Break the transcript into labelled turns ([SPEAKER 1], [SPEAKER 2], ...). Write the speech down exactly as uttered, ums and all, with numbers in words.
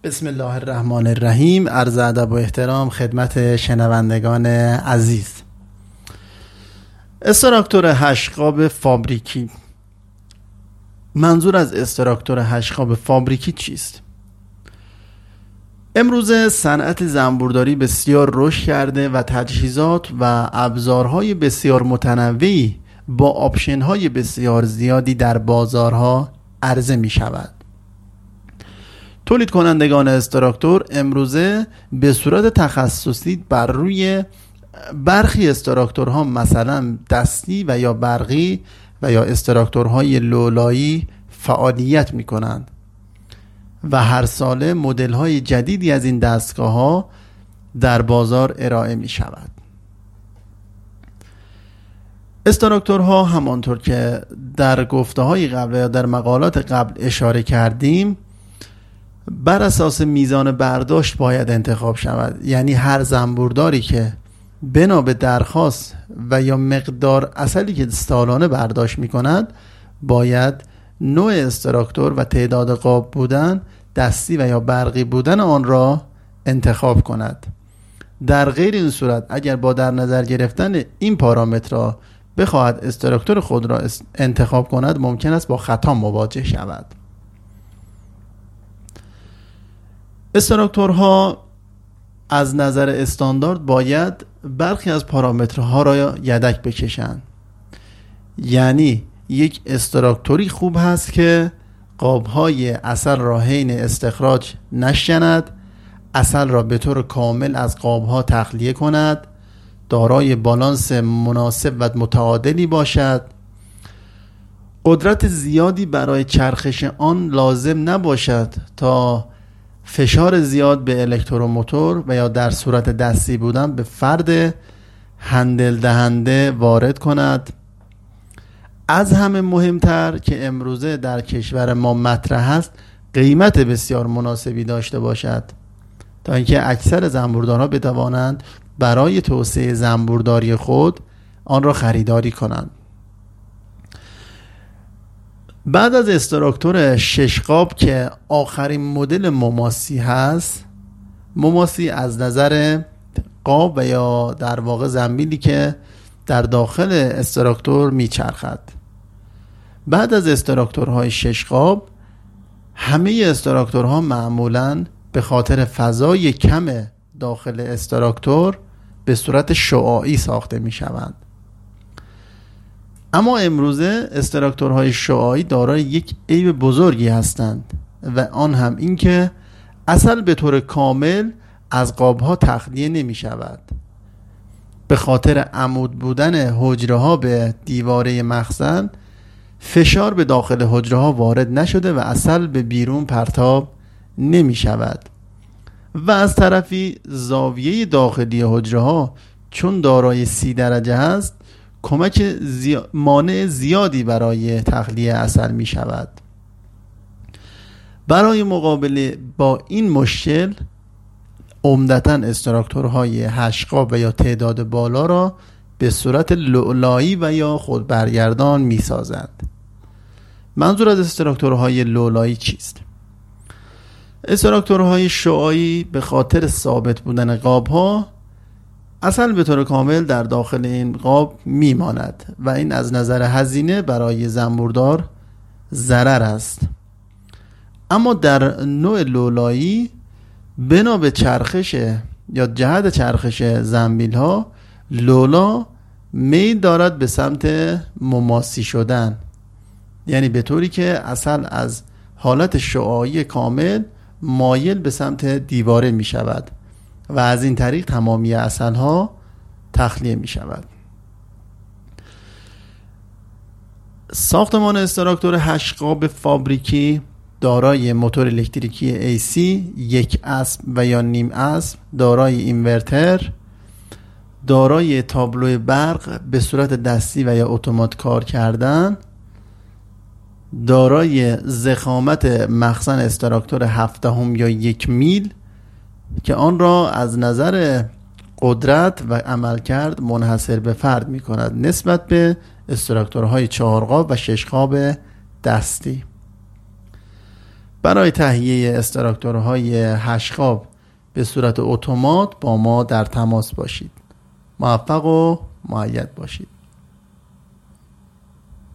[SPEAKER 1] بسم الله الرحمن الرحیم. عرض ادب و احترام خدمت شنوندگان عزیز. استراکتور هشقاب فابریکی. منظور از استراکتور هشقاب فابریکی چیست؟ امروزه صنعت زنبورداری بسیار رشد کرده و تجهیزات و ابزارهای بسیار متنوعی با آپشن‌های بسیار زیادی در بازارها عرضه می شود. تولید کنندگان استراکتور امروزه به صورت تخصصی بر روی برخی استراکتورها مثلا دستی و یا برقی و یا استراکتورهای لولایی فعالیت می کنند و هر ساله مدل‌های جدیدی از این دستگاه‌ها در بازار ارائه می شود. استراکتورها همانطور که در گفته‌های قبل یا در مقالات قبل اشاره کردیم بر اساس میزان برداشت باید انتخاب شود، یعنی هر زنبورداری که بنا به درخواست و یا مقدار عسلی که سالانه برداشت می کند باید نوع استراکتور و تعداد قاب بودن، دستی و یا برقی بودن آن را انتخاب کند. در غیر این صورت اگر با در نظر گرفتن این پارامترها بخواهد استراکتور خود را انتخاب کند ممکن است با خطا مواجه شود. استراکتورها از نظر استاندارد باید برخی از پارامترها را یدک بکشند. یعنی یک استراکتوری خوب هست که قابهای عسل را حین استخراج نشکند، عسل را به طور کامل از قابها تخلیه کند، دارای بالانس مناسب و متعادلی باشد، قدرت زیادی برای چرخش آن لازم نباشد تا فشار زیاد به الکتروموتور و یا در صورت دستی بودن به فرد هندل دهنده وارد کند. از همه مهمتر که امروزه در کشور ما مطرح است قیمت بسیار مناسبی داشته باشد تا اینکه اکثر زنبوردارها بتوانند برای توسعه زنبورداری خود آن را خریداری کنند. بعد از استراکتور شش قاب که آخرین مدل مماسی هست، مماسی از نظر قاب و یا در واقع زنبیلی که در داخل استراکتور میچرخد. بعد از استراکتورهای شش قاب همه استراکتورها معمولاً به خاطر فضای کم داخل استراکتور به صورت شعاعی ساخته می شوند. اما امروزه استراکتورهای شعاعی دارای یک عیب بزرگی هستند و آن هم این که عسل به طور کامل از قابها تخلیه نمی شود. به خاطر عمود بودن حجره ها به دیواره مخزن فشار به داخل حجره ها وارد نشده و عسل به بیرون پرتاب نمی شود و از طرفی زاویه داخلی حجره ها چون دارای سی درجه هست کمک زی... مانع زیادی برای تخلیه عسل می شود. برای مقابله با این مشکل عمدتاً استراکتورهای هشت قاب و یا تعداد بالا را به صورت لولایی و یا خود برگردان می سازند. منظور از استراکتورهای لولایی چیست؟ استراکتورهای شعاعی به خاطر ثابت بودن قابها عسل به طور کامل در داخل این قاب میماند و این از نظر هزینه برای زنبوردار ضرر است. اما در نوع لولایی بنا به چرخش یا جهت چرخش زنبیل ها لولا میل دارد به سمت مماسی شدن، یعنی به طوری که عسل از حالت شعاعی کامل مایل به سمت دیواره می شود و از این طریق تمامی عسل ها تخلیه می شود. ساختمان استراکتور هشت قاب فابریکی دارای موتور الکتریکی ای سی، یک اسب و یا نیم اسب، دارای اینورتر، دارای تابلو برق به صورت دستی و یا اتومات کار کردن، دارای ضخامت مخزن استراکتور هفدهم یا یک میل که آن را از نظر قدرت و عملکرد منحصر به فرد می کند نسبت به استراکتورهای چهار قاب و شش قاب دستی. برای تهیه استراکتورهای هشت خواب به صورت اتومات با ما در تماس باشید. موفق و مؤید باشید.